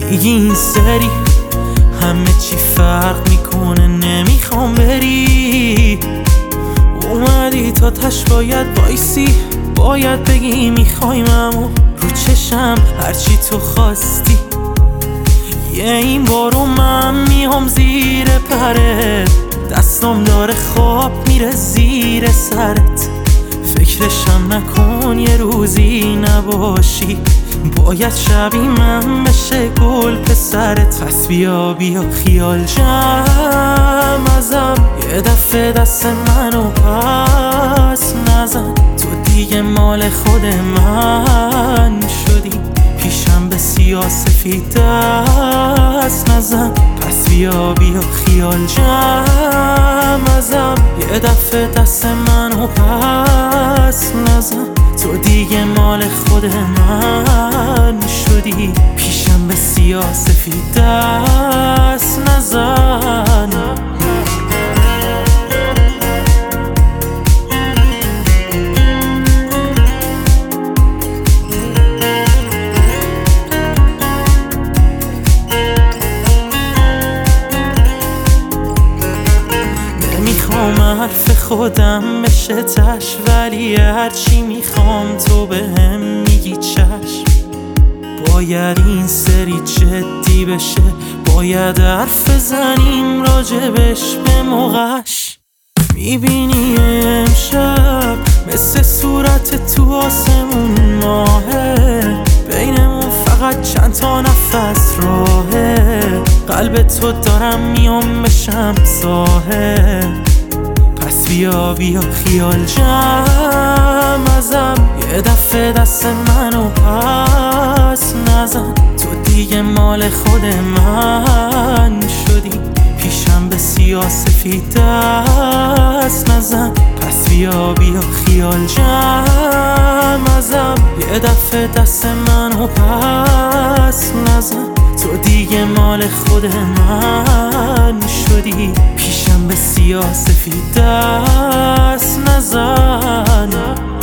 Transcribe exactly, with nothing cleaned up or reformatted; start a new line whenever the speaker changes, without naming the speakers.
میگی این سری همه چی فرق میکنه، نمیخوام بری. اومدی تا تش باید بایسی، باید بگی میخوایم، اما رو چشم هرچی تو خواستی. یه این بارو من میام زیر پرت، دستم داره خواب میره زیر سرت. فکرشم نکن یه روزی نباشی، باید شبی من بشه گل پسرت. پس بیا بیا خیال جمع ازم، یه دفعه دست منو پس نزن. تو دیگه مال خود من شدی، پیشم به سیاه‌سفید دست نزن. پس بیا بیا خیال جمع ازم، یه دفعه دست منو پس نزن. تو دیگه مال خود من شدی، پیشم به سیاه‌سفید دست نزن. نمیخوام حرف خودم بشه تش، ولی هرچی میخوام تو بهم میگی چشم. باید این سری جدی بشه، باید حرف بزنیم راجبش به موقعش. میبینی امشب مثل صورت تو آسمون ماهه، بینمون فقط چند تا نفس راهه. قلب تو دارم میام بشم ساحل. پس بیا بیا خیال جمع ازم، یه دفعه دست منو پس نزن. تو دیگه مال خود من شدی، پیشم به سیاه‌سفید دست نزن. پس بیا بیا خیال جمع ازم، یه دفعه دست منو پس نزن. تو دیگه مال خود من شدی، پیشم به سیاه‌سفید دست نزن.